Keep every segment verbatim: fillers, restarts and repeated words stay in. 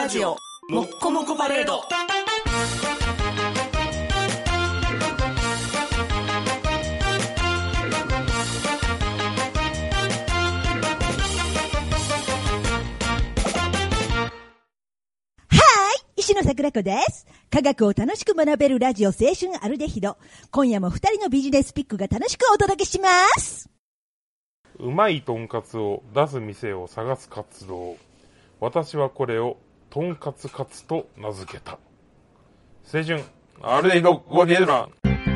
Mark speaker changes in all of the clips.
Speaker 1: ラジオもっこもこパレード。
Speaker 2: 石野桜子です。科学を楽しく学べるラジオ青春アルデヒド。今夜も二人のビジネスピックが楽しくお届けします。
Speaker 3: うまいとんかつを出す店を探す活動。私はこれをとんかつカツと名付けた。青春アルデヒドゴディエラン。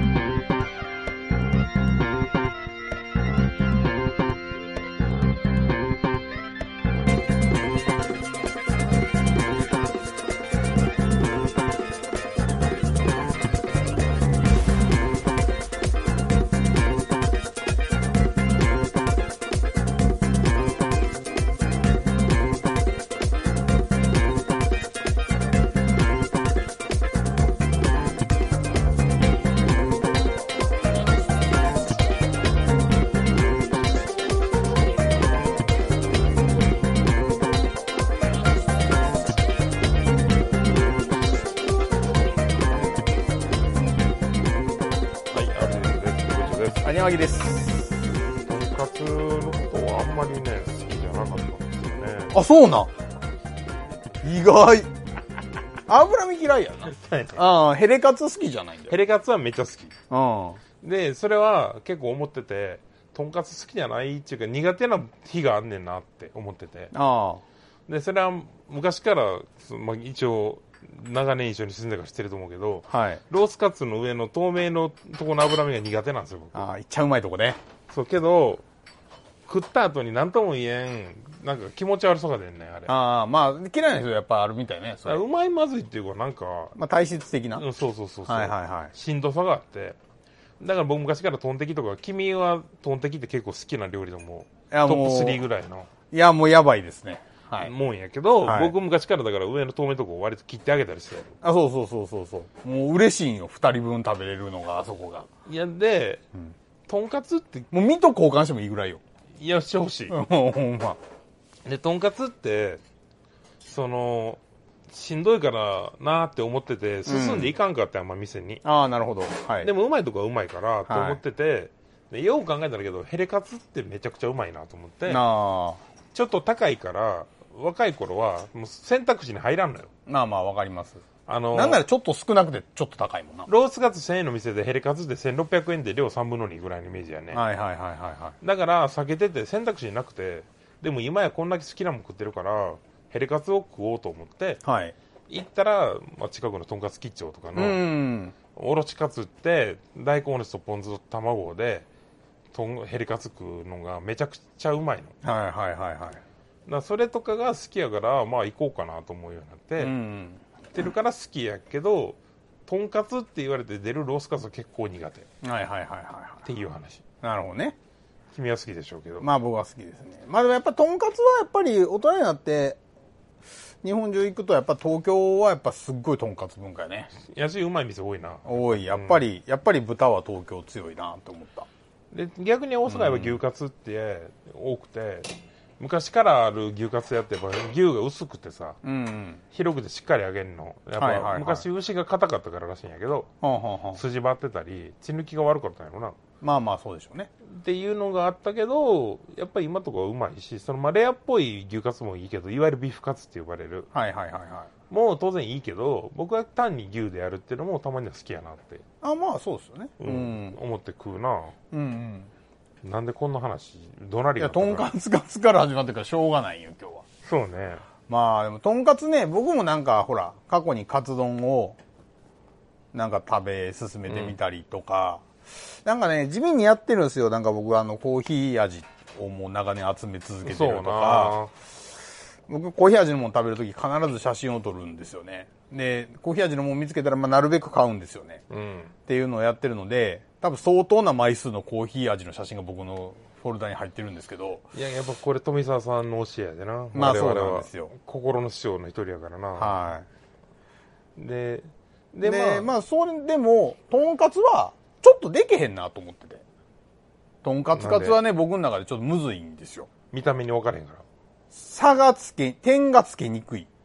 Speaker 4: 山木です。
Speaker 3: とんかつのことはあんまりね好きじゃなかったんですよね。
Speaker 4: あ、そうなん。意外。脂身嫌いやな。ああ、ヘレカツ好きじゃないんだよ。
Speaker 3: ヘレカツはめっちゃ好き。
Speaker 4: うん。
Speaker 3: で、それは結構思ってて、とんかつ好きじゃないっていうか苦手な日があんねんなって思ってて。
Speaker 4: ああ。
Speaker 3: で、それは昔から、まあ、一応長年一緒に住んでから知ってると思うけど、
Speaker 4: はい、
Speaker 3: ロースカツの上の透明のとこの脂身が苦手なんですよ、僕。
Speaker 4: ああ、いっちゃうまいとこね。
Speaker 3: そう、けど、食った後に何とも言えん、なんか気持ち悪そうが出んねん、あれ。
Speaker 4: ああ、まあ、嫌いな人やっぱあるみたいね。
Speaker 3: それうまいまずいっていうか、なんか、
Speaker 4: まあ、体質的な。
Speaker 3: うん、そうそうそうそう。
Speaker 4: はいはいはい。
Speaker 3: しんどさがあって。だから僕昔からトンテキとか、君はトンテキって結構好きな料理でも、トップスリーぐらいの。
Speaker 4: いや、もうやばいですね。
Speaker 3: はい、もんやけど、
Speaker 4: はい、
Speaker 3: 僕昔からだから上の透明のとこを割と切ってあげたりして。
Speaker 4: あ、そうそうそうそうそう。もう嬉しいんよ、二人分食べれるのが、あそこが。
Speaker 3: いや、で、うん、とんかつって。
Speaker 4: もう身と交換してもいいぐらいよ。
Speaker 3: いや、してほしい。
Speaker 4: もうほんま。
Speaker 3: で、とんかつって、その、しんどいからなーって思ってて、進んでいかんかって、うん、あんま店に。
Speaker 4: ああ、なるほど。はい。
Speaker 3: でもうまいとこはうまいからと思ってて、はい、でよう考えたんだけど、ヘレカツってめちゃくちゃうまいなと思って、
Speaker 4: あ
Speaker 3: ちょっと高いから、若い頃はもう選択肢に入らんのよ。
Speaker 4: まあまあわかります。
Speaker 3: あのー、
Speaker 4: なんならちょっと少なくてちょっと高いもんな。
Speaker 3: ロースカツせんえんの店でヘレカツでせんろっぴゃくえんで量さんぶんのにぐらいのイメージやね。
Speaker 4: はいはいはいはいはい。
Speaker 3: だから避けてて選択肢なくて、でも今やこんだけ好きなもん食ってるから、ヘレカツを食おうと思って、
Speaker 4: はい、
Speaker 3: 行ったら、まあ、近くのとんかつ吉兆とかの、
Speaker 4: うん、
Speaker 3: おろしカツって大根おろしとポン酢と卵で、とんヘレカツ食うのがめちゃくちゃうまいの。
Speaker 4: はいはいはいはい。
Speaker 3: だそれとかが好きやから、まあ行こうかなと思うようになって、うん、ってるから好きやけど、とんかつって言われて出るロースカツは結構苦手。
Speaker 4: はいはいはいはい。
Speaker 3: っていう話。
Speaker 4: なるほどね。
Speaker 3: 君は好きでしょうけど。
Speaker 4: まあ僕は好きですね。まあでもやっぱとんかつはやっぱり大人になって、日本中行くとやっぱ東京はやっぱすっごいとんかつ文化やね。
Speaker 3: 安いうまい店多いな。
Speaker 4: 多い。やっぱり、うん、やっぱり豚は東京強いなと思った。
Speaker 3: で、逆に大阪は牛カツって多くて、昔からある牛カツやってやっぱ牛が薄くてさ、うんうん、広くてしっかり揚げるの。やっぱ、はいはいはい、昔牛が硬かったかららしいんやけど、はあはあ、筋張ってたり、血抜きが悪かったんやろな。
Speaker 4: まあまあそうでしょうね。
Speaker 3: っていうのがあったけど、やっぱり今とかはうまいし、そのまあレアっぽい牛カツもいいけど、いわゆるビーフカツって呼ばれる。
Speaker 4: はいはいはいはい。
Speaker 3: もう当然いいけど、僕は単に牛でやるっていうのもたまには好きやなって。
Speaker 4: あ、まあそうですよね。
Speaker 3: うん。うん、思って食うな。
Speaker 4: うんうん。
Speaker 3: なんでこんな話どなりが
Speaker 4: いや、とんかつカツから始まってるからしょうがないよ、今日は。
Speaker 3: そうね。
Speaker 4: まあ、でも、とんかつね、僕もなんか、ほら、過去にカツ丼を、なんか食べ進めてみたりとか、うん、なんかね、地味にやってるんですよ。なんか僕はあの、コーヒー味をもう長年集め続けてるとか、僕、コーヒー味のもの食べるとき必ず写真を撮るんですよね。で、コーヒー味のもの見つけたら、まあ、なるべく買うんですよね。うん、っていうのをやってるので、多分相当な枚数のコーヒー味の写真が僕のフォルダに入ってるんですけど。
Speaker 3: いや、やっぱこれ富澤さんの教えやでな。
Speaker 4: まあそうなんですよ。
Speaker 3: 心の師匠の一人やからな。
Speaker 4: はい。
Speaker 3: で、
Speaker 4: で、でまあ、まあ、それでも、とんかつは、ちょっとできへんなと思ってて。とんかつカツはね、僕の中でちょっとむずいんですよ。
Speaker 3: 見た目に分かれへんから。
Speaker 4: 差がつけ、点がつけにくい。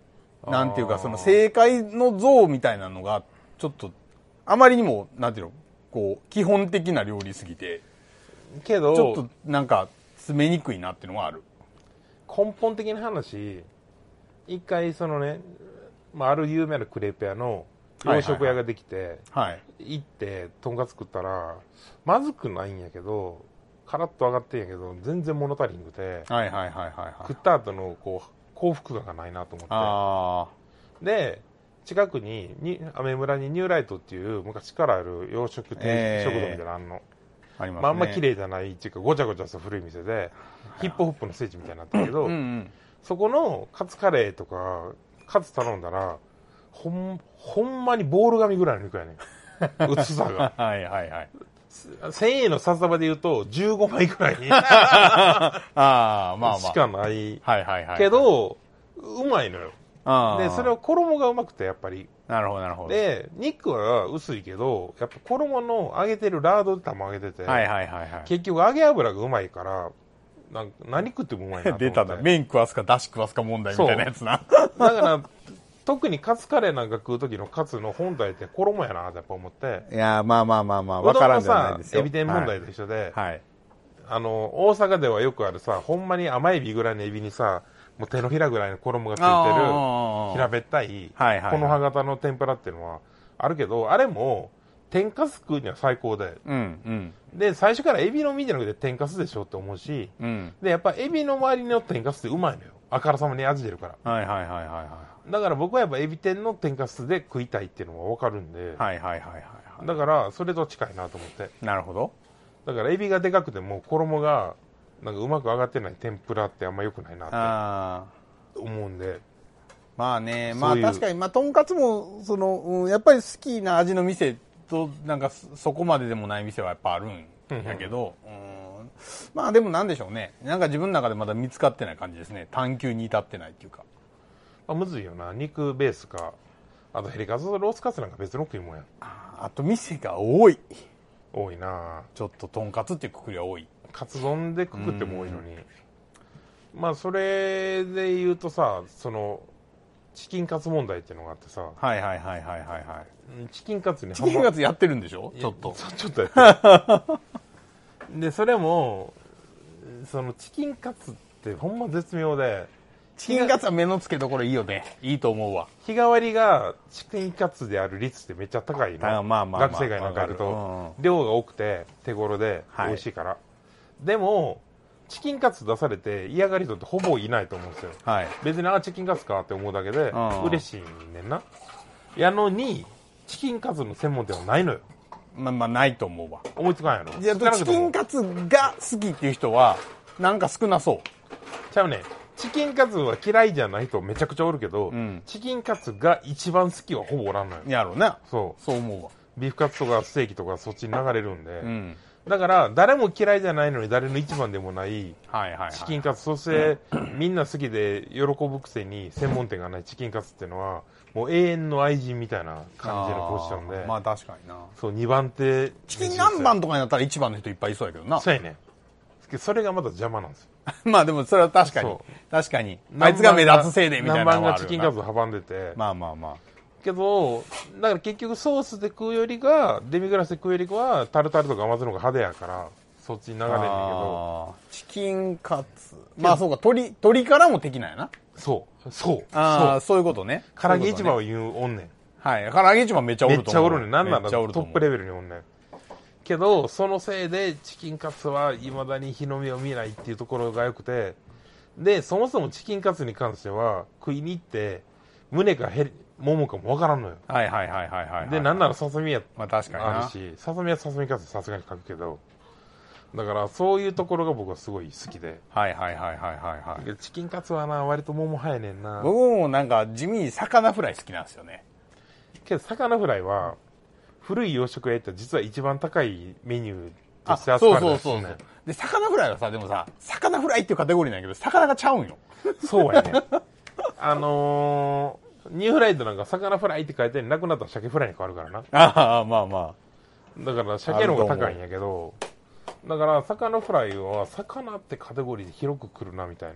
Speaker 4: なんていうか、その正解の像みたいなのが、ちょっと、あまりにも、なんていうの、こう、基本的な料理すぎて、
Speaker 3: けど、
Speaker 4: ちょっとなんか、詰めにくいなっていうのはある。
Speaker 3: 根本的な話、一回そのね、まあ、ある有名なクレープ屋の洋食屋ができて、
Speaker 4: はいはいはい、
Speaker 3: 行って、とんかつ食ったら、まずくないんやけど、カラッと上がってんやけど、全然物足りんくて、
Speaker 4: はいはいはいはい、はい。
Speaker 3: 食った後のこう幸福感がないなと思って。
Speaker 4: あ
Speaker 3: で、近くに、に、アメ村にニューライトっていう昔からある洋食店、えー、食堂みたいなのあんの。
Speaker 4: ありますね。
Speaker 3: まあ、あんま綺麗じゃないっていうか、ごちゃごちゃした古い店で、ヒップホップの聖地みたいになってるけど、うんうん、そこのカツカレーとか、カツ頼んだら、ほん、ほんまにボール紙ぐらいの肉やねん。薄さが。
Speaker 4: はいはいはい。
Speaker 3: せんえんの札束で言うと、じゅうごまいぐらい
Speaker 4: ああ、まあまあ。
Speaker 3: しかない。
Speaker 4: はいはいはい。
Speaker 3: けど、うまいのよ。で、それは衣がうまくて、やっぱり。
Speaker 4: なるほどなるほど。
Speaker 3: で、肉は薄いけど、やっぱ衣の揚げてるラードで玉揚げてて、
Speaker 4: はいはいはいはい。
Speaker 3: 結局揚げ油がうまいから、なんか何食ってもうまいなと思って。
Speaker 4: 出たな。麺食わすか出汁食わすか問題みたいなやつな。
Speaker 3: だから、特にカツカレーなんか食う時のカツの本体って衣やなってやっぱ思って。
Speaker 4: いやまあまあまあまあ、わからんじゃないですよ。
Speaker 3: エビ天問題と一緒で、
Speaker 4: はい。はい、
Speaker 3: あの、大阪ではよくあるさ、ほんまに甘エビぐらいのエビにさ、もう手のひらぐらいの衣がついてる、平べったい、
Speaker 4: はいはいはい、
Speaker 3: この葉型の天ぷらっていうのはあるけど、あれも、天かす食うには最高で、
Speaker 4: うんうん、で、
Speaker 3: 最初からエビの身じゃなくて天かすでしょって思うし、うん、で、やっぱエビの周りの天かすってうまいのよ。あからさまに味出るから。
Speaker 4: はいはいはいはいはい。
Speaker 3: だから僕はやっぱエビ天の天かすで食いたいっていうのがわかるんで、
Speaker 4: はいはいはいはい。
Speaker 3: だからそれと近いなと思って。
Speaker 4: なるほど。
Speaker 3: だからエビがでかくても衣がなんかうまく揚がってない天ぷらってあんま良くないなって思うんで。
Speaker 4: まあね、まあ確かに、まあとんかつも、その、うん、やっぱり好きな味の店と、なんかそこまででもない店はやっぱあるんやけど、うん、うん、まあでもなんでしょうね。なんか自分の中でまだ見つかってない感じですね。探求に至ってないっていうか。
Speaker 3: あ、むずいよな。肉ベースか。あとヘリカツとロースカツなんか別の食いもんや。
Speaker 4: あ, あと店が多い。
Speaker 3: 多いな。
Speaker 4: ちょっととんかつっていうくくりは多い。
Speaker 3: カツ丼でくくっても多いのに。まあそれで言うとさ、その、チキンカツ問題っていうのがあってさ。
Speaker 4: はいはいはいはいはいはい。
Speaker 3: チキンカツに
Speaker 4: チキンカツやってるんでしょちょっと。
Speaker 3: ちょっとやってる。で、それも、そのチキンカツってほんま絶妙で、
Speaker 4: チキンカツは目の付けどころいいよね。いいと思うわ。
Speaker 3: 日替わりがチキンカツである率ってめっちゃ高いの。
Speaker 4: まあまあまあ、
Speaker 3: 学生街なんかやると、うんうん、量が多くて手頃で美味しいから。はい、でも、チキンカツ出されて嫌がり人ってほぼいないと思うんですよ。はい、別にあチキンカツかって思うだけで嬉しいねんな。やのに、チキンカツの専門店はないのよ。
Speaker 4: まあまあないと思うわ。
Speaker 3: 思いつかんやろ。
Speaker 4: いや、チキンカツが好きっていう人は、なんか少なそう。
Speaker 3: ちゃうね。チキンカツは嫌いじゃない人めちゃくちゃおるけど、うん、チキンカツが一番好きはほぼおらんのよ。
Speaker 4: やろうね。
Speaker 3: そう。
Speaker 4: そう思うわ。
Speaker 3: ビーフカツとかステーキとかそっちに流れるんで。うん、だから、誰も嫌いじゃないのに誰の一番でもない、チキンカツ、そして、みんな好きで喜ぶくせに専門店がないチキンカツっていうのは、もう永遠の愛人みたいな感じのポジションで。
Speaker 4: まあ確かにな。
Speaker 3: そう、にばん手。
Speaker 4: チキン南蛮とかになったらいちばんの人いっぱいいそうやけどな。
Speaker 3: そうやね。それがまた邪魔なんですよ。
Speaker 4: まあでもそれは確かに。確かに。あいつが目立つせいでみたいなのがあるよな。
Speaker 3: 南蛮がチキンカツを阻んでて。
Speaker 4: まあまあまあ。
Speaker 3: けど、だから結局ソースで食うよりが、デミグラスで食うよりは、タルタルとか甘酢の方が派手やから、そっちに流れんねんけど。
Speaker 4: チキンカツ。まあそうか、鶏、鶏からも敵なんやな。
Speaker 3: そう。そう。
Speaker 4: ああ、そういうことね。
Speaker 3: 唐揚げ市場を言うおんねん。
Speaker 4: はい。唐揚げ市場めっちゃおると思う。
Speaker 3: めっちゃおるねん。なんなんだろう。トップレベルにおんねん。けど、そのせいでチキンカツは未だに日の目を見ないっていうところが良くて、で、そもそもチキンカツに関しては、食いに行って、胸かへももかもわからんのよ。
Speaker 4: はいはいはいはいはい。
Speaker 3: で、なんならささみや
Speaker 4: まあ確かに
Speaker 3: あるし、ささみはささみカツさすがに書くけど、だからそういうところが僕はすごい好きで。
Speaker 4: はいはいはいはいはいはい。
Speaker 3: チキンカツはな、割ともも早いねんな。
Speaker 4: 僕もなんか地味に魚フライ好きなんですよね。
Speaker 3: けど魚フライは、古い洋食屋行ったら実は一番高いメニューとして扱われてるんですよね。そうそうそうそう。
Speaker 4: で、魚フライはさ、でもさ、魚フライっていうカテゴリーなんやけど、魚がちゃうんよ。
Speaker 3: そうやね。あのー、ニューフライドなんか魚フライって書いてなくなったら鮭フライに変わるからな。
Speaker 4: ああ、まあま
Speaker 3: あ。だから鮭の方が高いんやけど、だから魚フライは魚ってカテゴリーで広く来るなみたいな。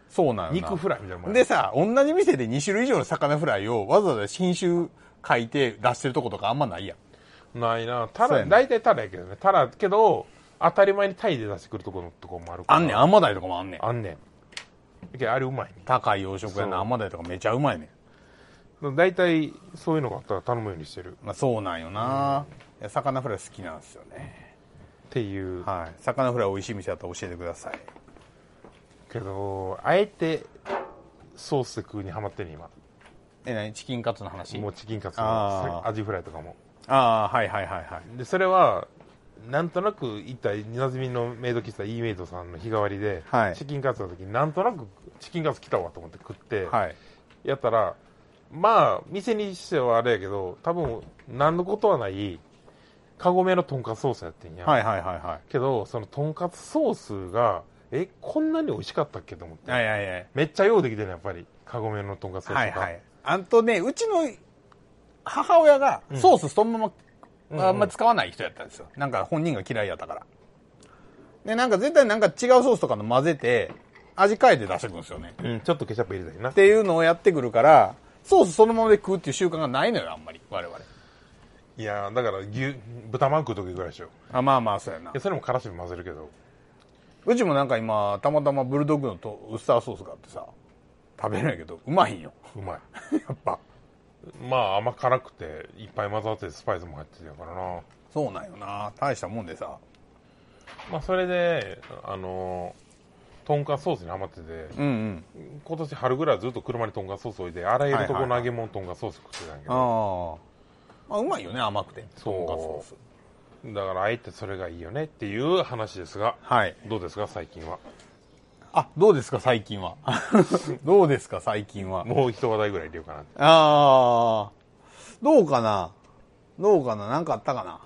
Speaker 4: そうなんよな。
Speaker 3: 肉フライみたいなもんや。
Speaker 4: でさ、同じ店でに種類以上の魚フライをわざわざ品種書いて出してるとことかあんまないやん。
Speaker 3: ないな。タラ、大体タラやけどね。タラけど、当たり前にタイで出してくるところのとこもあるから。
Speaker 4: あんねん、アンマダイとかもあんねん。
Speaker 3: あんねん。だけどあれうまいね。
Speaker 4: 高い養殖屋のアンマダイとかめちゃうまいね
Speaker 3: ん。大体そういうのがあったら頼むようにしてる。
Speaker 4: まあそうなんよな、うん、魚フライ好きなんですよね。
Speaker 3: っていう。
Speaker 4: はい。魚フライ美味しい店だったら教えてください。
Speaker 3: けど、あえてソースで食うにハマってる今。
Speaker 4: え、何チキンカツの話？
Speaker 3: もうチキンカツのアジフライとかも。
Speaker 4: ああ、はいはいはいはい。
Speaker 3: で、それは、なんとなく行ったなじみのメイド喫茶 E メイドさんの日替わりで、はい、チキンカツの時になんとなくチキンカツ来たわと思って食って、はい、やったら、まあ、店にしてはあれやけど、多分、何のことはない、カゴメのとんかつソースやってんや。
Speaker 4: はいはいはいはい。
Speaker 3: けど、そのとんかつソースが、え、こんなに美味しかったっけと思って。
Speaker 4: はいはいはい。
Speaker 3: めっちゃようできてるやっぱり。カゴメのとんかつソースが。はいはい。
Speaker 4: あとね、うちの母親がソースそのまま、うん、あんまり使わない人やったんですよ。なんか本人が嫌いやったから。で、なんか絶対なんか違うソースとかの混ぜて、味変えて出してくるんですよね。
Speaker 3: うん、ちょっとケチャップ入れたりな。
Speaker 4: っていうのをやってくるから、ソースそのままで食うっていう習慣がないのよ、あんまり。我々。
Speaker 3: いやー、だから牛、豚まん食う時ぐらいでしょ。
Speaker 4: あ、まあまあ、そうやな。
Speaker 3: それもからしも混ぜるけど。
Speaker 4: うちもなんか今、たまたまブルドッグのとウスターソースがあってさ、食べるんやけど、うまいんよ。
Speaker 3: うまい。
Speaker 4: やっぱ。
Speaker 3: まあ甘辛くていっぱい混ざってスパイスも入ってるからな。
Speaker 4: そうなんよな。大したもんでさ。
Speaker 3: まあそれであのとんかつソースにハマってて、うんうん、今年春ぐらいはずっと車にとんかつソース置いてあらゆるところの揚げ物とんかつソース食ってたんやけど、はいはいはい、
Speaker 4: あ、まあうまいよね、甘くて。
Speaker 3: そう。とんかつソースだからあえてそれがいいよねっていう話ですが、はい、どうですか最近は。
Speaker 4: あ、どうですか最近は。どうですか最近は。
Speaker 3: もう一話題ぐらい入れようかな。
Speaker 4: ああ、どうかなどうかななんかあったかな。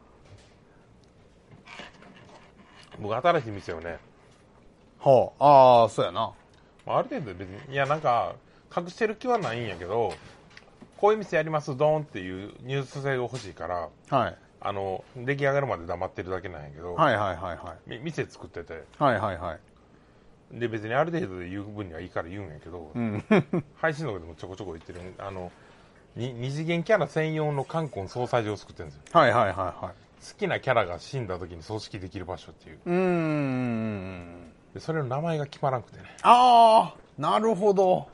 Speaker 3: 僕新しい店をね。
Speaker 4: はあ、ああ、そうやな。
Speaker 3: ある程度別に、いやなんか、隠してる気はないんやけど、こういう店やりますドーンっていうニュース性が欲しいから、はい。あの、出来上がるまで黙ってるだけなんやけど、
Speaker 4: はいはいはいはい。
Speaker 3: 店作ってて、
Speaker 4: はいはいはい。
Speaker 3: で別にある程度で言う分にはいいから言うんやけど、うん、配信の方でもちょこちょこ言ってるあのに二次元キャラ専用の冠婚葬祭場を作ってるんですよ。
Speaker 4: はいはいはいはい。好
Speaker 3: きなキャラが死んだ時に葬式できる場所っていう。うーん。でそれの名前が決まらなくてね。
Speaker 4: ああ、なるほど。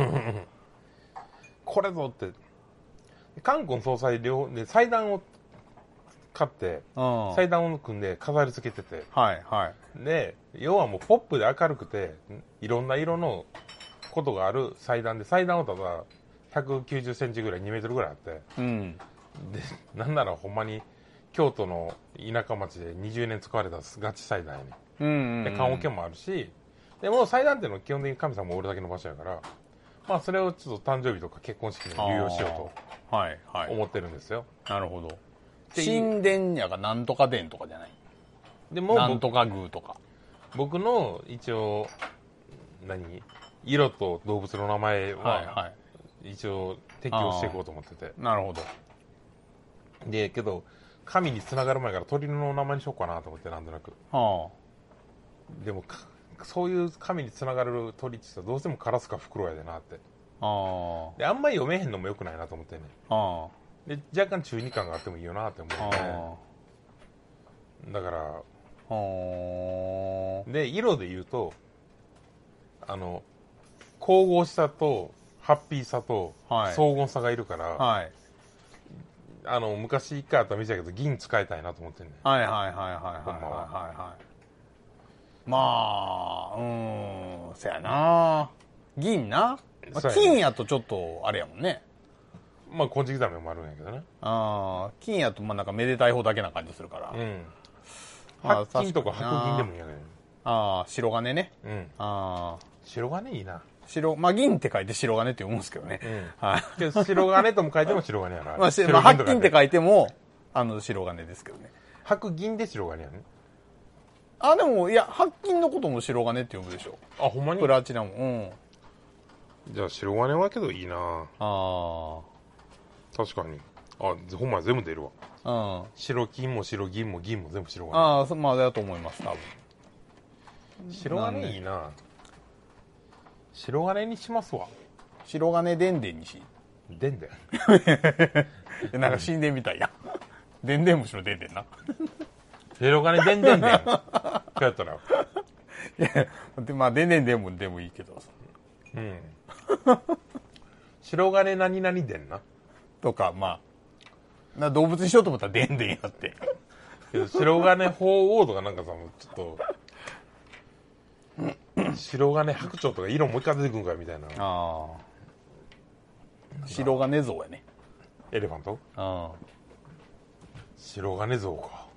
Speaker 3: これぞって冠婚葬祭両で祭壇を買って祭壇を組んで飾り付けてて、はいはい。で要はもうポップで明るくていろんな色のことがある祭壇で、祭壇をただひゃくきゅうじゅっセンチぐらいにメートルぐらいあって、うん、でなんならほんまに京都の田舎町でにじゅうねん使われたガチ祭壇やね、うんうんうん、で棺桶もあるし、でも祭壇っていうのは基本的に神様もおるだけの場所やから、まあそれをちょっと誕生日とか結婚式に流用しようとはいはい思ってるんですよ。
Speaker 4: なるほど。神殿やがなんとか殿とかじゃない。でもなんとか宮とか。
Speaker 3: 僕の一応何色と動物の名前は一応適用していこうと思ってて。
Speaker 4: なるほど。
Speaker 3: でけど神に繋がる前から鳥の名前にしようかなと思って、なんとなく。はあ、でもそういう神に繋がる鳥ってどうしてもカラスかフクロウやでなって。あであんまり読めへんのもよくないなと思ってね。あで若干中二感があってもいいよなって思うね。だからで色で言うとあの神々しさとハッピーさと荘厳さがいるから、はい、あの昔一回あった店やけど銀使いたいなと思ってんね。
Speaker 4: はいはいはいはいはいはいはい。まあうーんそやな銀な、まあ、金やとちょっとあれやもんね。
Speaker 3: まあ金色ザメもあるんやけどね。
Speaker 4: ああ金やとまあなんかめでたい方だけな感じするから。うん。
Speaker 3: 白金とか白銀でもいいやねん。
Speaker 4: ああ白金ね。
Speaker 3: うん。ああ白金いいな。
Speaker 4: 白まあ銀って書いて白金って読むんですけどね。うん。はい。
Speaker 3: けど白金とも書いても白金やな。
Speaker 4: まあ、まあ、白金って書いてもあの白金ですけどね。
Speaker 3: 白銀で白金やね。
Speaker 4: あでもいや白金のことも白金って呼ぶでしょ。
Speaker 3: あほんまに。
Speaker 4: プラチナも。うん。
Speaker 3: じゃあ白金はけどいいな。ああ。確かに。あ、ほんま全部出るわ。うん。白金も白銀も銀も全部白金。
Speaker 4: ああ、まあだと思います、多分。
Speaker 3: 白金いいな。 白金にしますわ。
Speaker 4: 白金でんでんにし。
Speaker 3: でんで
Speaker 4: んなんか死んでみたいや。でんでん虫のでんでんな。
Speaker 3: 白金でんでんでん。こうやったら。
Speaker 4: いや、でまあ、でんでんでんもでもいいけど。
Speaker 3: うん。白金何々でんな。
Speaker 4: とか、まあ、な動物にしようと思ったらでんでんやって。
Speaker 3: けど白金鳳凰とかなんかさ、もうちょっと、白金白鳥とか色もう一回出てくるんかよみたいな。
Speaker 4: ああ。白金像やね。
Speaker 3: エレファント？
Speaker 4: ああ。
Speaker 3: 白金像か。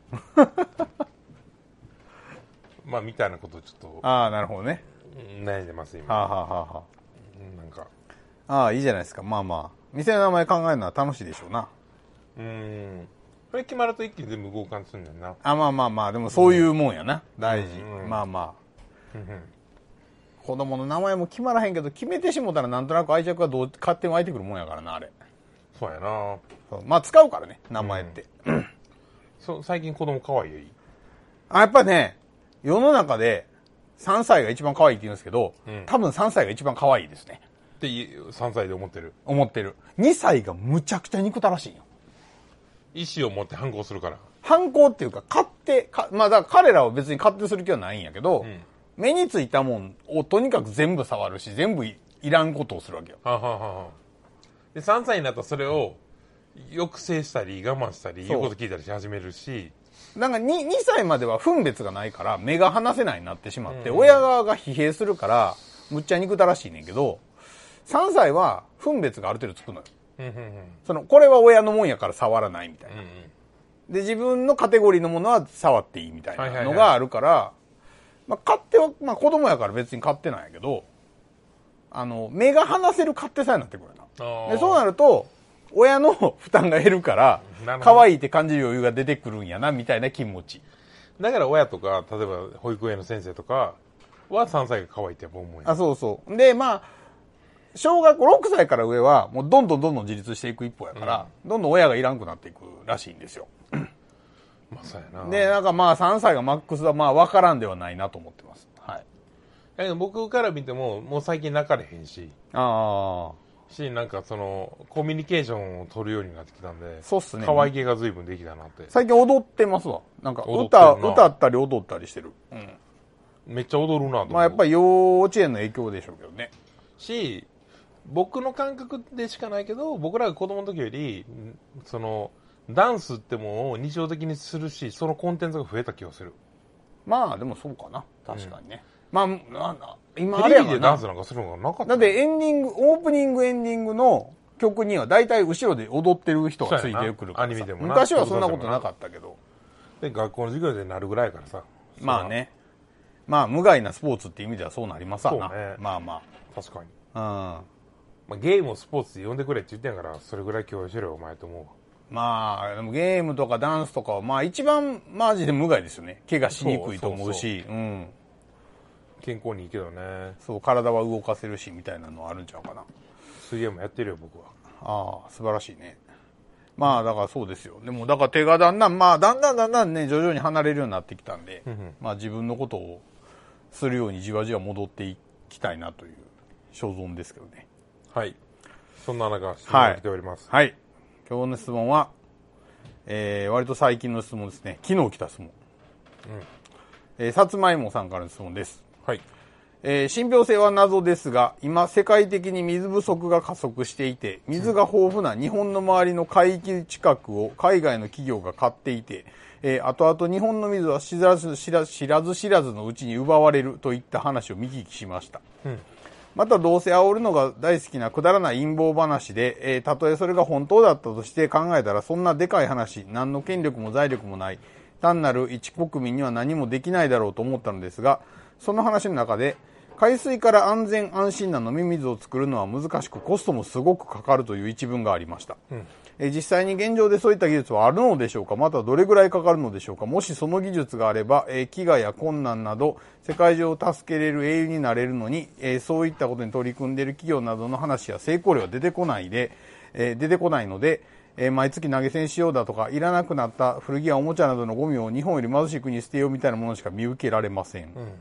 Speaker 3: まあ、みたいなことをちょっと。
Speaker 4: ああ、なるほどね。
Speaker 3: 悩んでます、今。
Speaker 4: はあ、はあはあは
Speaker 3: あ、なんか。
Speaker 4: ああ、いいじゃないですか。まあまあ。店の名前考えるのは楽しいでしょうな。
Speaker 3: うーん。これ決まると一気に全部交換するんだよな。
Speaker 4: あ、まあまあまあ、でもそういうもんやな。うん、大事。うん、まあまあ。うんうん子供の名前も決まらへんけど、決めてしもたらなんとなく愛着がどう勝手に湧いてくるもんやからな、あれ。
Speaker 3: そうやな
Speaker 4: そうまあ使うからね、名前って。うん、
Speaker 3: そう最近子供可愛いよ。
Speaker 4: あ、やっぱね、世の中でさんさいが一番可愛いって言うんですけど、うん、多分さんさいが一番可愛いですね。
Speaker 3: ってさんさいで思ってる
Speaker 4: 思ってる。にさいがむちゃくちゃ憎たらしいよ。
Speaker 3: 意思を持って反抗するから。
Speaker 4: 反抗っていうか、勝手、かまあだから彼らは別に勝手する気はないんやけど、うん目についたもんをとにかく全部触るし、全部 い, いらんことをするわけよ。
Speaker 3: はははでさんさいになったらそれを抑制したり我慢したり言うこと聞いたりし始めるし。
Speaker 4: なんか 2, にさいまでは分別がないから目が離せないになってしまって、うん、親側が疲弊するからむっちゃ憎たらしいねんけど、さんさいは分別がある程度つくのよ。うんうんうん、そのこれは親のもんやから触らないみたいな。うんうん、で自分のカテゴリーのものは触っていいみたいなのがあるから、はいはいはいまあ、勝手は、まあ子供やから別に勝手なんやけど、あの、目が離せる勝手さになってくるな。で、そうなると、親の負担が減るから、可愛いって感じる余裕が出てくるんやな、みたいな気持ち。
Speaker 3: だから親とか、例えば保育園の先生とかはさんさいが可愛いってやっぱ思うやん。
Speaker 4: あ、そうそう。で、まあ、小学校ろくさいから上は、もうどんどんどんどん自立していく一歩やから、うん、どんどん親がいらんくなっていくらしいんですよ。
Speaker 3: まあ、そうやな。
Speaker 4: で、なんかまあさんさいがマックスはまあ分からんではないなと思ってます。はい。
Speaker 3: だけど僕から見ても、もう最近泣かれへんし。ああ。し、なんかその、コミュニケーションを取るようになってきたんで。
Speaker 4: そうっすね。
Speaker 3: 可愛げが随分できたなって。
Speaker 4: 最近踊ってますわ。なんか歌、歌ったり踊ったりしてる。うん。
Speaker 3: めっちゃ踊るなと思う。
Speaker 4: まあやっぱり幼稚園の影響でしょうけどね。
Speaker 3: し、僕の感覚でしかないけど、僕らが子供の時より、その、ダンスってもう日常的にするし、そのコンテンツが増えた気がする。
Speaker 4: まあでもそうかな。確かにね。うん、まあ、なんだ、
Speaker 3: 今あれやからな。テレビでダンスなんかするのがなかった。
Speaker 4: だってエンディング、オープニングエンディングの曲には大体後ろで踊ってる人がついてくるからさ。アニメでもな。昔はそんなことなかったけど。
Speaker 3: で、学校の授業でなるぐらいからさ。
Speaker 4: まあね。まあ無害なスポーツって意味ではそうなりますわな。そうね。まあまあ。
Speaker 3: 確かに。うん。まあゲームをスポーツで呼んでくれって言ってんから、それぐらい共有しろよ、お前と思うわ。
Speaker 4: まあ、でもゲームとかダンスとかは、まあ一番マジで無害ですよね。怪我しにくいと思うし、
Speaker 3: そうそうそう、うん。健康にいいけどね。
Speaker 4: そう、体は動かせるし、みたいなのはあるんちゃうかな。
Speaker 3: 水泳もやってるよ、僕は。
Speaker 4: ああ、素晴らしいね。まあ、だからそうですよ。でも、だから手がだんだん、まあ、だんだんだんだんね、徐々に離れるようになってきたんで、うんうん、まあ自分のことをするようにじわじわ戻っていきたいなという所存ですけどね。
Speaker 3: はい。そんな中、質問が来ております。
Speaker 4: はい。はい今日の質問は、えー、割と最近の質問ですね。昨日来た質問。うん。えー、さつまいもさんからの質問です。
Speaker 3: はい。
Speaker 4: えー、信憑性は謎ですが、今世界的に水不足が加速していて、水が豊富な日本の周りの海域近くを海外の企業が買っていて、えー、後々日本の水は知らず知らず知らず知らずのうちに奪われるといった話を見聞きしました。うんまたどうせ煽るのが大好きなくだらない陰謀話で、えー、たとえそれが本当だったとして考えたらそんなでかい話、何の権力も財力もない、単なる一国民には何もできないだろうと思ったのですが、その話の中で、海水から安全安心な飲み水を作るのは難しくコストもすごくかかるという一文がありました。うんえ実際に現状でそういった技術はあるのでしょうかまたどれぐらいかかるのでしょうかもしその技術があれば、えー、飢餓や困難など世界中を助けれる英雄になれるのに、えー、そういったことに取り組んでいる企業などの話や成功例は出てこないで、えー、出てこないので、えー、毎月投げ銭しようだとかいらなくなった古着やおもちゃなどのゴミを日本より貧しい国に捨てようみたいなものしか見受けられません。うん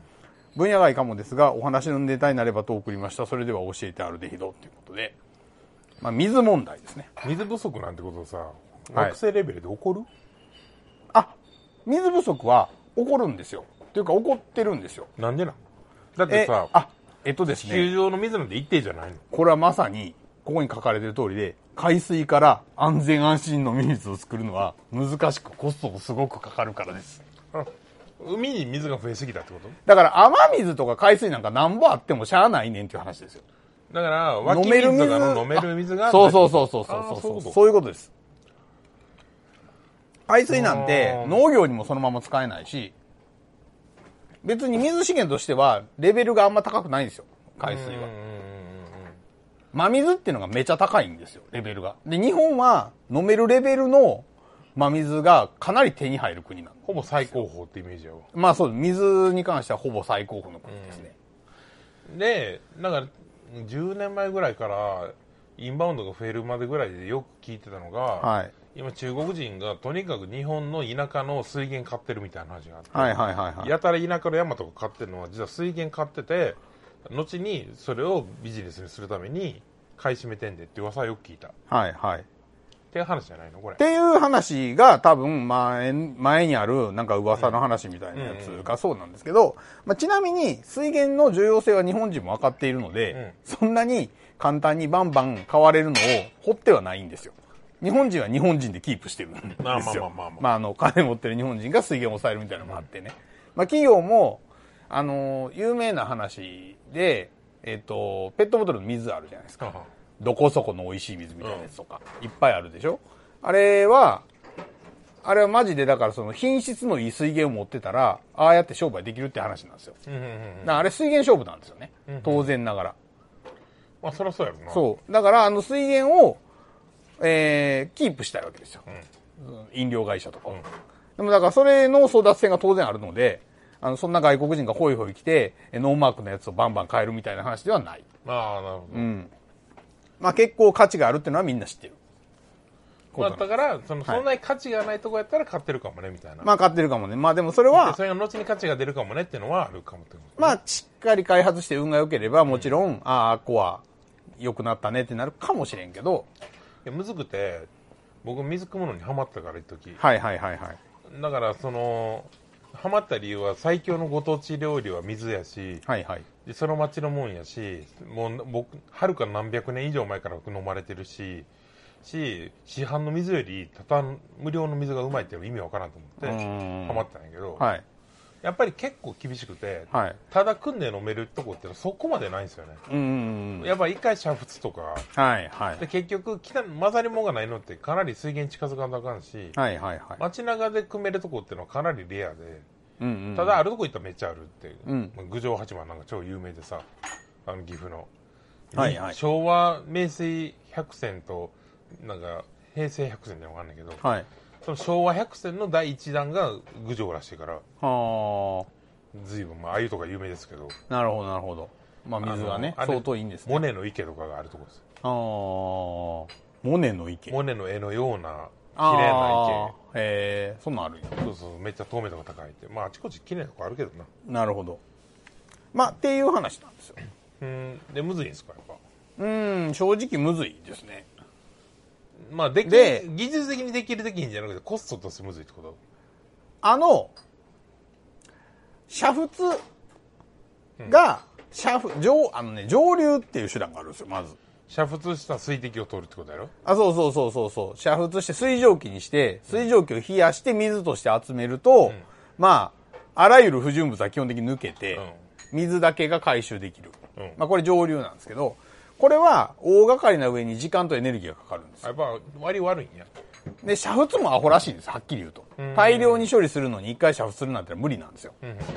Speaker 4: 分野外かもですが、お話のネタになればと送りました。それでは教えてアルデヒドということで。まあ、水問題ですね。
Speaker 3: 水不足なんてことさ、惑星レベルで起こる、
Speaker 4: はい、あ、水不足は起こるんですよ。というか起こってるんですよ。
Speaker 3: なんでなんだってさ、
Speaker 4: え、あ、えっとですね。
Speaker 3: 地球上の水なんて一定じゃないの？
Speaker 4: これはまさに、ここに書かれてる通りで、海水から安全安心の水を作るのは難しくコストもすごくかかるからです。
Speaker 3: あ、海に水が増えすぎたってこと？
Speaker 4: だから雨水とか海水なんかなんぼあってもしゃあないねんっていう話ですよ。
Speaker 3: だから、湧き水とかの飲める水が。
Speaker 4: そうそうそうそうそうそうそう。そういうことです。海水なんて農業にもそのまま使えないし、別に水資源としてはレベルがあんま高くないんですよ、海水は。真水っていうのがめちゃ高いんですよ、レベルが。で、日本は飲めるレベルの真水がかなり手に入る国なんです。
Speaker 3: ほぼ最高峰ってイメージやわ。
Speaker 4: まあそうです。水に関してはほぼ最高峰の国ですね。
Speaker 3: うん、で、なんかじゅうねんまえぐらいからインバウンドが増えるまでぐらいでよく聞いてたのが、はい、今中国人がとにかく日本の田舎の水源買ってるみたいな話があって、はいはいはいはい、やたら田舎の山とか買ってるのは実は水源買ってて、後にそれをビジネスにするために買い占めてんでって噂はよく聞いた。
Speaker 4: はいはい。
Speaker 3: っていう話じゃないのこれ。
Speaker 4: っていう話が多分前、前にあるなんか噂の話みたいなやつがそうなんですけど、まあ、ちなみに水源の重要性は日本人も分かっているので、うん、そんなに簡単にバンバン買われるのを掘ってはないんですよ。日本人は日本人でキープしてるんですよ。まあまあまあまあ、まあ。まああの、金持ってる日本人が水源を抑えるみたいなのもあってね。まあ企業も、あの、有名な話で、えっと、ペットボトルの水あるじゃないですか。どこそこの美味しい水みたいなやつとか、いっぱいあるでしょ？あれは、あれはマジでだからその品質のいい水源を持ってたら、ああやって商売できるって話なんですよ。だからあれ水源勝負なんですよね。当然ながら。
Speaker 3: まあそりゃそうやろな。
Speaker 4: そう。だからあの水源を、えー、キープしたいわけですよ。うん、飲料会社とか、うん。でもだからそれの争奪戦が当然あるので、あの、そんな外国人がホイホイ来て、ノーマークのやつをバンバン買えるみたいな話ではない。
Speaker 3: ああ、なるほど。うん。
Speaker 4: まあ結構価値があるっていうのはみんな知ってる。
Speaker 3: まあだから、その、そんなに価値がないとこやったら買ってるかもね、みたいな。
Speaker 4: まあ買ってるかもね。まあでもそれは。
Speaker 3: それが後に価値が出るかもねっていうのはあるかもってこと、ね。
Speaker 4: まあしっかり開発して運が良ければ、もちろん、うん、ああ、こは良くなったねってなるかもしれんけど。
Speaker 3: いや、むずくて、僕水汲むのにハマったから一時。
Speaker 4: はいはいはいはい。
Speaker 3: だからその、ハマった理由は最強のご当地料理は水やし、はいはい、でその町のもんやし、もう僕はるか何百年以上前から飲まれてるし、し市販の水よりただ無料の水がうまいっていう意味わからんと思ってハマったんやけど、はい、やっぱり結構厳しくて、はい、ただ汲んで飲めるとこってのはそこまでないんですよね。うんうんうん、やっぱり一回煮沸とか、はいはい、で結局混ざり物がないのってかなり水源近づかなあかんし、はいはいはい、街中で汲めるとこってのはかなりレアで、うんうんうん、ただあるとこ行ったらめっちゃあるっていう、うん、郡上八幡なんか超有名でさ、あの岐阜の、はいはい、昭和名水百選となんか平成百選ってわかんないけど、はい、その昭和百選の第一弾が郡上らしいから、は随分まあ鮎とか有名ですけど。
Speaker 4: なるほどなるほど。まあ水はね相当いいんですね。
Speaker 3: モネの池とかがあるところです。
Speaker 4: ああ、モネの池。
Speaker 3: モネの絵のような綺麗な
Speaker 4: 池。へえ、そんなんあるんや。
Speaker 3: そうそう、めっちゃ透明度が高いって。まああちこち綺麗なとこあるけどな。
Speaker 4: なるほど。まあっていう話なんですよ。
Speaker 3: うん、でむずいんですかやっぱ。
Speaker 4: うん、正直むずいですね。
Speaker 3: まあできで技術的にできるできんじゃなくてコストとしてむずいってこと？
Speaker 4: あの煮沸が、うん、煮沸上あのね蒸留っていう手段があるんですよ。まず
Speaker 3: 煮沸した水滴を取るってことやろ？
Speaker 4: あ、そうそうそうそうそう。煮沸して水蒸気にして水蒸気を冷やして水として集めると、うん、まああらゆる不純物は基本的に抜けて、うん、水だけが回収できる。うん、まあこれ蒸留なんですけど。これは大掛かりな上に時間とエネルギーがかかるんですよ。
Speaker 3: やっぱ割悪いんや。
Speaker 4: で、煮沸もアホらしいんです、はっきり言うと。大量に処理するのに一回煮沸するなんて無理なんですよ。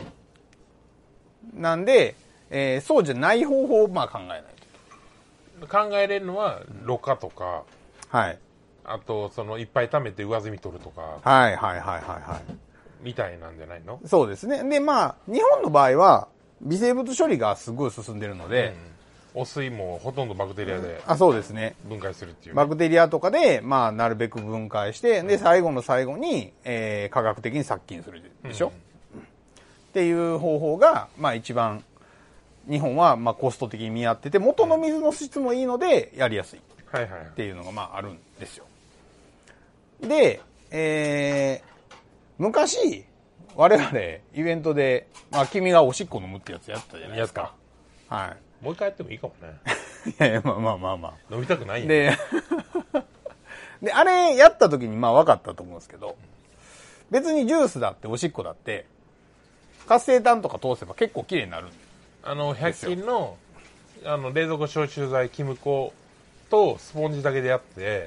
Speaker 4: なんで、えー、そうじゃない方法をまあ考えない
Speaker 3: と。考えれるのは、ろ過とか、はい。あと、その、いっぱい溜めて上積み取るとか。
Speaker 4: はいはいはいはいはい。
Speaker 3: みたいなんじゃないの？
Speaker 4: そうですね。で、まあ、日本の場合は、微生物処理がすごい進んでるので、うん
Speaker 3: 汚水もほとんどバクテリアで
Speaker 4: あ、そうですね。
Speaker 3: 分解するっていう、ね。
Speaker 4: バクテリアとかで、まあ、なるべく分解して、で、最後の最後に、えー、科学的に殺菌するでしょ、うん、っっていう方法が、まあ一番、日本はまあコスト的に見合ってて、元の水の質もいいのでやりやすいっていうのがまああるんですよ。で、えー、昔、我々イベントで、まあ君がおしっこ飲むってやつやったじゃないですか。はい。
Speaker 3: もう一回やってもいいかもね。
Speaker 4: いやいや、まあまあまあまあ。
Speaker 3: 飲みたくないん
Speaker 4: で、で、あれやった時にまあ分かったと思うんですけど、別にジュースだっておしっこだって、活性炭とか通せば結構綺麗になるんです。
Speaker 3: あの、ひゃく均の、あの、冷蔵庫消臭剤、キムコとスポンジだけでやって、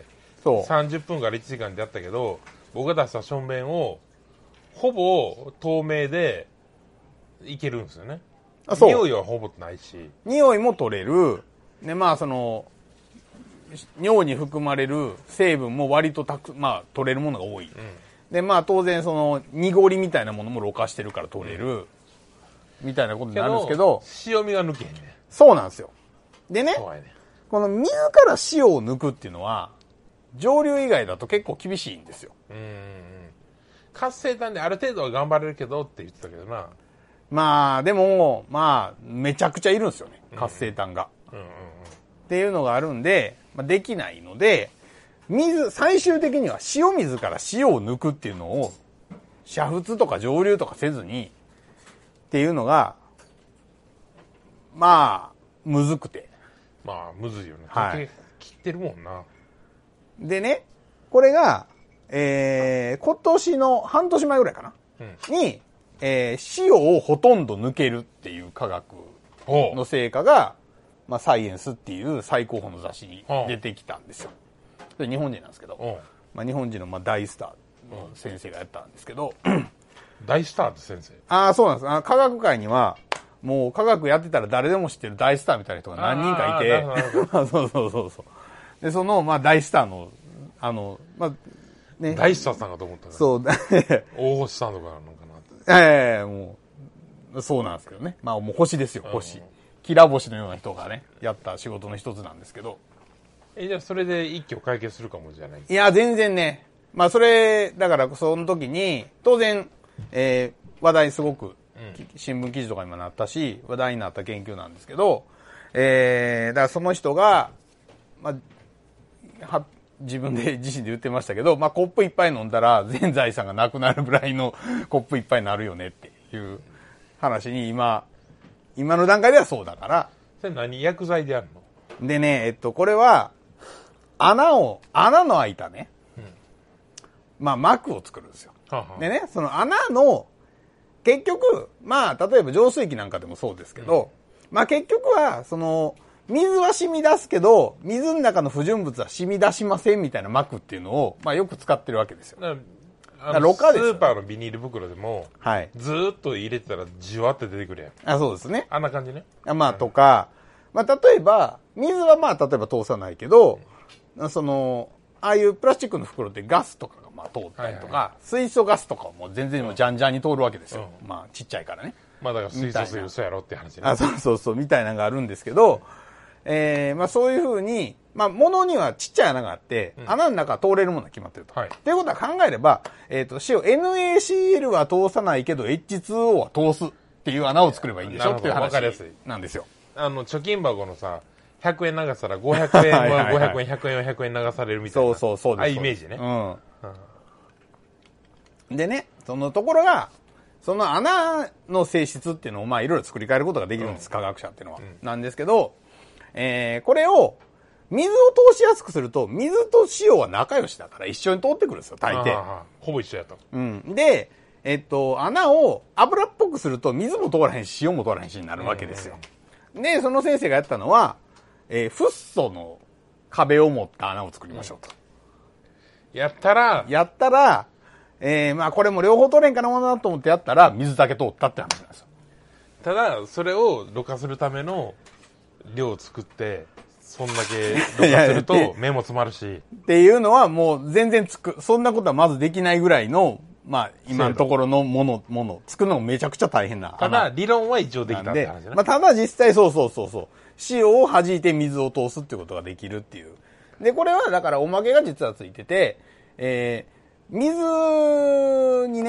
Speaker 3: そう。さんじゅっぷんからいちじかんでやったけど、僕が出したしょんべんを、ほぼ透明でいけるんですよね。あ、そう。匂いはほぼないし。
Speaker 4: 匂いも取れる。で、まあ、その、尿に含まれる成分も割とたく、まあ、取れるものが多い。うん、で、まあ、当然、その、濁りみたいなものもろ過してるから取れる。うんみたいなことになるんですけど、
Speaker 3: 塩味が抜けへんね。
Speaker 4: そうなんですよ。でね、
Speaker 3: ね
Speaker 4: この水から塩を抜くっていうのは、上流以外だと結構厳しいんですよ。
Speaker 3: うん。活性炭である程度は頑張れるけどって言ってたけどな。
Speaker 4: まあ、でも、まあ、めちゃくちゃいるんですよね、活性炭が。うんうんうん、っていうのがあるんで、まあ、できないので、水、最終的には塩水から塩を抜くっていうのを、煮沸とか蒸留とかせずに、っていうのが、まあ、むずくて。
Speaker 3: まあ、むずいよね。はい。切ってるもんな。
Speaker 4: でね、これが、えー、今年の半年前ぐらいかな、うん、に、えー、塩をほとんど抜けるっていう科学の成果が、まあ、サイエンスっていう最高峰の雑誌に出てきたんですよ。それ日本人なんですけど、まあ、日本人のまあ大スターの先生がやったんですけど、
Speaker 3: 大スターって先生。
Speaker 4: ああ、そうなんです。あ科学界には、もう科学やってたら誰でも知ってる大スターみたいな人が何人かいて、そうそうそうそう。で、その、まあ大スターの、あの、まあ、
Speaker 3: ね。大スターさんかと思ったから。
Speaker 4: そう。
Speaker 3: 大星さんとかなのかな
Speaker 4: って。ええー、もう、そうなんですけどね。まあもう星ですよ、星。キラ星のような人がね、やった仕事の一つなんですけど。
Speaker 3: え、じゃあそれで一挙解決するかもじゃない？
Speaker 4: いや、全然ね。まあそれ、だからその時に、当然、えー、話題すごく、うん、新聞記事とかにもなったし、話題になった研究なんですけど、えー、だからその人が、まあ、は、自分で自身で言ってましたけど、まあコップ一杯飲んだら全財産がなくなるぐらいのコップ一杯になるよねっていう話に今、今の段階ではそうだから。
Speaker 3: それ何薬剤でやる
Speaker 4: の？でね、えっと、これは、穴を、穴の開いたね、うん、まあ膜を作るんですよ。ははでね、その穴の、結局、まあ、例えば浄水器なんかでもそうですけど、うん、まあ結局は、その、水は染み出すけど、水の中の不純物は染み出しませんみたいな膜っていうのを、まあよく使ってるわけですよ。だ
Speaker 3: からろ過ですよ。スーパーのビニール袋でも、はい、ずーっと入れてたらじわって出てくるやん。
Speaker 4: あ、そうですね。
Speaker 3: あんな感じね。
Speaker 4: まあとか、まあ例えば、水はまあ例えば通さないけど、うん、その、ああいうプラスチックの袋ってガスとかがまあ通ったりとか、はいはい、水素ガスとかも全然もうじゃんじゃんに通るわけですよ。うん、まあちっちゃいからね。
Speaker 3: まあだから水素水嘘やろって話ね。
Speaker 4: あ、そうそうそう、みたいなのがあるんですけど、えー、まあそういうふうに、まあ物にはちっちゃい穴があって、うん、穴の中通れるものが決まってると。はい。っていうことは考えれば、えっと、塩、エヌエーシーエル は通さないけど エイチツーオー は通すっていう穴を作ればいいんでしょっていう話なんですよ。
Speaker 3: あの、貯金箱のさ、ひゃくえん流したらごひゃくえんはごひゃくえん、ひゃくえんはひゃくえん流されるみたいな。そうそうそうです。ああいうイメージね。うん。
Speaker 4: うん、でね、そのところが、その穴の性質っていうのをまあいろいろ作り変えることができるんです、うん、科学者っていうのは。うん、なんですけど、えー、これを、水を通しやすくすると、水と塩は仲良しだから一緒に通ってくるんですよ、大抵。
Speaker 3: ほぼ一緒やと。
Speaker 4: うん。で、えっと、穴を油っぽくすると水も通らへんし、塩も通らへんしになるわけですよ。で、その先生がやったのは、えー、フッ素の壁を持った穴を作りましょうと。
Speaker 3: うん、やったら、
Speaker 4: やったら、えー、まあこれも両方通れんかなものだと思ってやったら、水だけ通ったって話なんですよ。
Speaker 3: ただ、それをろ過するための量を作って、そんだけろ過すると目も詰まるし。
Speaker 4: っていうのはもう全然つく、そんなことはまずできないぐらいの、まあ今のところのもの、もの、作るのもめちゃくちゃ大変な。
Speaker 3: ただ理論は一応できたって話ね。
Speaker 4: まあただ実際そうそうそうそう。塩を弾いて水を通すっていうことができるっていう。で、これはだからおまけが実はついてて、えー、水にね、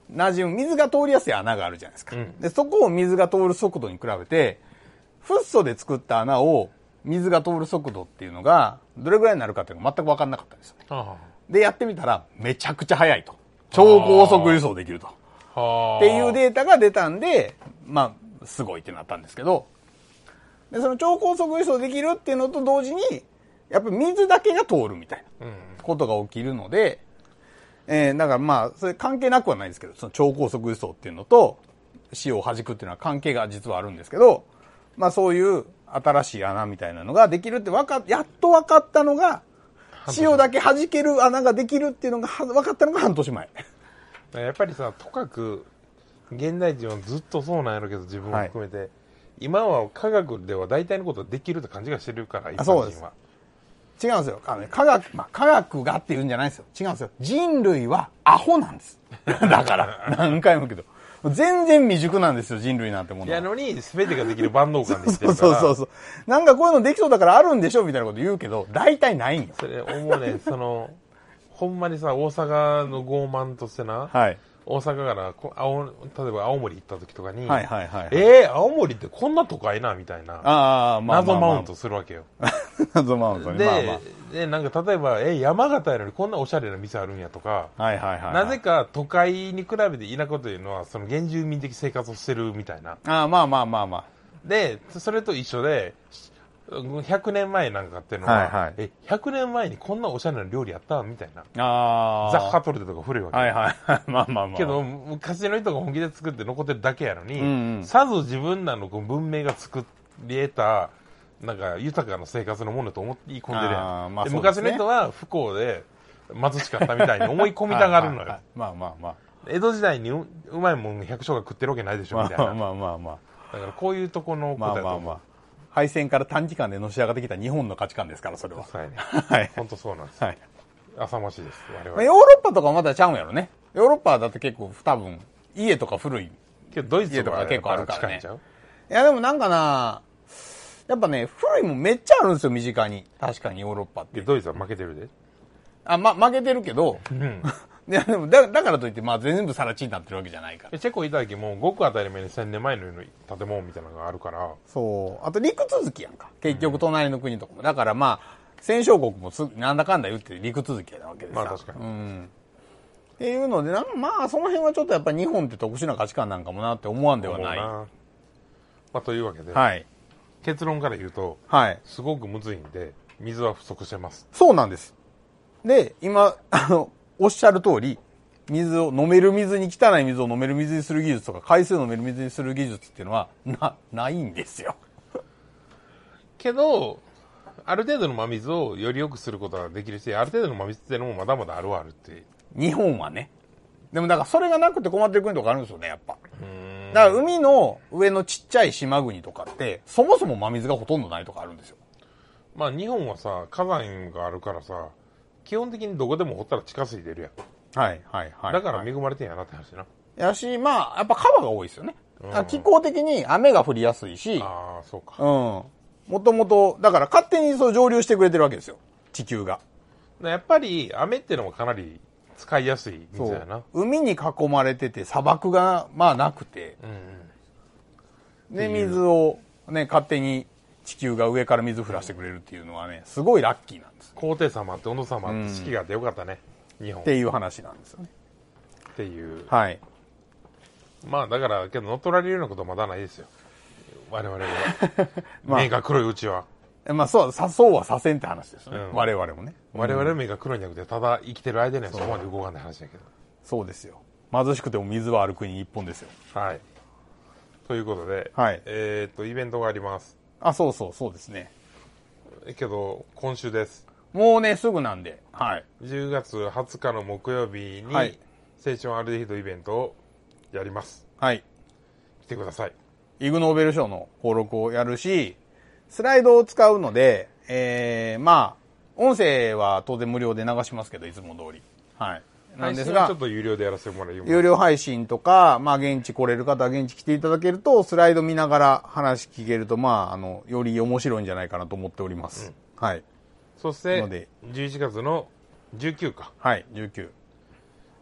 Speaker 4: 馴染む、水が通りやすい穴があるじゃないですか。うん、で、そこを水が通る速度に比べて、フッ素で作った穴を水が通る速度っていうのが、どれぐらいになるかっていうのが全く分かんなかったんですよね。はあ、で、やってみたら、めちゃくちゃ速いと。超高速輸送できると。はあ、っていうデータが出たんで、まあ、すごいってなったんですけど、で、その超高速輸送できるっていうのと同時に、やっぱり水だけが通るみたいなことが起きるので、えー、だからまあ、それ関係なくはないですけど、その超高速輸送っていうのと、塩を弾くっていうのは関係が実はあるんですけど、まあそういう新しい穴みたいなのができるってわか、やっと分かったのが、塩だけ弾ける穴ができるっていうのが分かったのが半年前。
Speaker 3: やっぱりさ、とかく、現代人はずっとそうなんやろうけど、自分も含めて、はい、今は科学では大体のことができるって感じがしてるから、一般人は。そうです。
Speaker 4: 違うんですよ。あのね、科学、まあ、科学がって言うんじゃないですよ。違うんですよ。人類はアホなんです。だから、何回も言うけど。全然未熟なんですよ、人類なんてものは。
Speaker 3: やのに、全てができる万能感できてるから。
Speaker 4: そうそうそう。なんかこういうのできそうだからあるんでしょみたいなこと言うけど、大体ないんよ。
Speaker 3: それ、思うね、その、ほんまにさ、大阪の傲慢としてな、はい。大阪から青、例えば青森行った時とかに、はいはいはい、はい。えー、青森ってこんな都会なみたいな。ああ、まあまあ、まあ。謎マウントするわけよ。
Speaker 4: 謎マウントね。
Speaker 3: で、
Speaker 4: まあまあ、
Speaker 3: で、なんか例えば、え、山形やのにこんなおしゃれな店あるんやとか、はいはいはい、はい。なぜか都会に比べて田舎というのは、その原住民的生活をしてるみたいな。
Speaker 4: ああ、まあまあまあまあ。
Speaker 3: で、それと一緒で、ひゃくねんまえなんかっていうのは、はいはい、え、ひゃくねんまえにこんなおしゃれな料理やったみたいな。ああ。ザッハトルテとか古いわけ。はいはい。まあまあまあ。けど、昔の人が本気で作って残ってるだけやのに、うんうん、さぞ自分らのこう文明が作り得た、なんか豊かな生活のものと思い込んでるやん。まあで、昔の人は不幸で貧しかったみたいに思い込みたがるのよ。はいはいはい、まあまあまあ。江戸時代に う, うまいもん百姓が食ってるわけないでしょみたいな。まあまあまあまあ。だからこういうとこのことやと思う。まあまあまあ。
Speaker 4: 敗戦から短期間でのし上がってきた日本の価値観ですから、それは。
Speaker 3: そうやね。はい。本当そうなんです。はい。浅ましいです、我々。
Speaker 4: ヨーロッパとかはまだちゃうんやろね。ヨーロッパだって結構多分、家とか古い。
Speaker 3: けどドイツとか結構あるからね。
Speaker 4: いやでもなんかな、やっぱね、古いもんめっちゃあるんですよ、身近に。確かにヨーロッパって。
Speaker 3: ドイツは負けてるで。
Speaker 4: あ、ま、負けてるけど、うん。いやでもだ、だからといって、まあ全部更地になってるわけじゃないから。
Speaker 3: チェコいただきもごく当たり前にせんねんまえの建物みたいなのがあるから。
Speaker 4: そう。あと陸続きやんか。結局隣の国とかも。だからまあ、戦勝国もすなんだかんだ言って陸続きなわけでさ。
Speaker 3: まあ確かに。うん。
Speaker 4: っていうので、なんまあその辺はちょっとやっぱり日本って特殊な価値観なんかもなって思わんではない。ま
Speaker 3: あというわけで。はい。結論から言うと、はい。すごくむずいんで、水は不足してます。
Speaker 4: そうなんです。で、今、あの、おっしゃる通り、水を、飲める水に、汚い水を飲める水にする技術とか、海水を飲める水にする技術っていうのは、な、ないんですよ。
Speaker 3: けど、ある程度の真水をより良くすることができるし、ある程度の真水っていうのもまだまだあるあるって。
Speaker 4: 日本はね。でもだからそれがなくて困ってる国とかあるんですよね、やっぱ。だから海の上のちっちゃい島国とかって、そもそも真水がほとんどないとかあるんですよ。
Speaker 3: まあ日本はさ、火山があるからさ、基本的にどこでも掘ったら地下水出るやん。はいはいはい。だから恵まれてんやなって話な。
Speaker 4: やし、まあ、やっぱ川が多いですよね。うん、気候的に雨が降りやすいし。ああ、そうか。うん。もともと、だから勝手にそう上流してくれてるわけですよ。地球が。
Speaker 3: やっぱり雨っていうのもかなり使いやすい水やな。
Speaker 4: 海に囲まれてて砂漠がまあなくて。うんうん、で、水をね、勝手に地球が上から水降らしてくれるっていうのはね、すごいラッキーなんです。
Speaker 3: 高低差もあって温度差もあって四季があってよかったね、うん、日本。
Speaker 4: っていう話なんですよね。
Speaker 3: っていう。はい。まあだから、けど乗っ取られるようなことはまだないですよ。我々は。まあ、目が黒いうちは。
Speaker 4: まあそう、さそうはさせんって話ですよね。うん、我々もね。
Speaker 3: 我々は目が黒いんじゃなくて、ただ生きてる間にはそこまで動かない話だけど。
Speaker 4: そうですよ。貧しくても水はある国一本ですよ。
Speaker 3: はい。ということで、はい。えっと、イベントがあります。
Speaker 4: あ、そうそう、そうですね。
Speaker 3: けど、今週です。
Speaker 4: もうね、すぐなんで。はい。
Speaker 3: じゅうがつはつかの木曜日に、はい、青春アルデヒドイベントをやります。はい。来てください。
Speaker 4: イグ・ノーベル賞の登録をやるし、スライドを使うので、えー、まあ、音声は当然無料で流しますけど、いつも通り。はい。
Speaker 3: なんですが、ちょっと有料でやらせてもらいます。
Speaker 4: 有料配信とか、まあ、現地来れる方は現地来ていただけると、スライド見ながら話聞けると、まあ、あの、より面白いんじゃないかなと思っております。うん、はい。
Speaker 3: そして、じゅういちがつのじゅうくにちか。
Speaker 4: はい、じゅうく。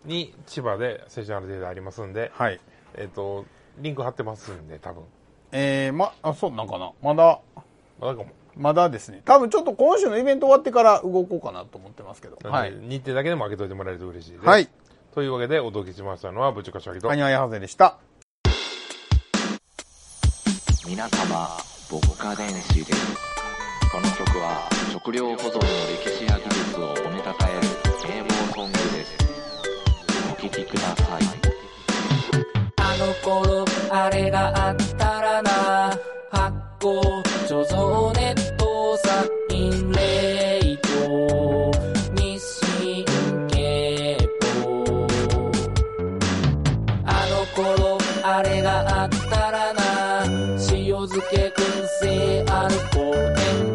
Speaker 3: に千葉で青春アルデヒドありますんで、
Speaker 4: はい。
Speaker 3: えっと、リンク貼ってますんで、多分。
Speaker 4: えー、ま、あ、そうなんかな。まだ、
Speaker 3: まだかも。
Speaker 4: まだですね。多分ちょっと今週のイベント終わってから動こうかなと思ってますけど。
Speaker 3: はい。日程だけでも開けといてもらえると嬉しいです。
Speaker 4: はい。
Speaker 3: というわけでお届けしましたのは、ぶちかしわぎと。
Speaker 4: アニワヤハゼでした。
Speaker 5: 皆様、牧歌電子です。この曲は食料保存の歴史や技術を褒めたたえる名簿ソングです。お聴きください。
Speaker 1: あの頃あれがあったらな、発酵貯蔵ネットサインレイト日清経法。あの頃あれがあったらな、塩漬け燻製アルコール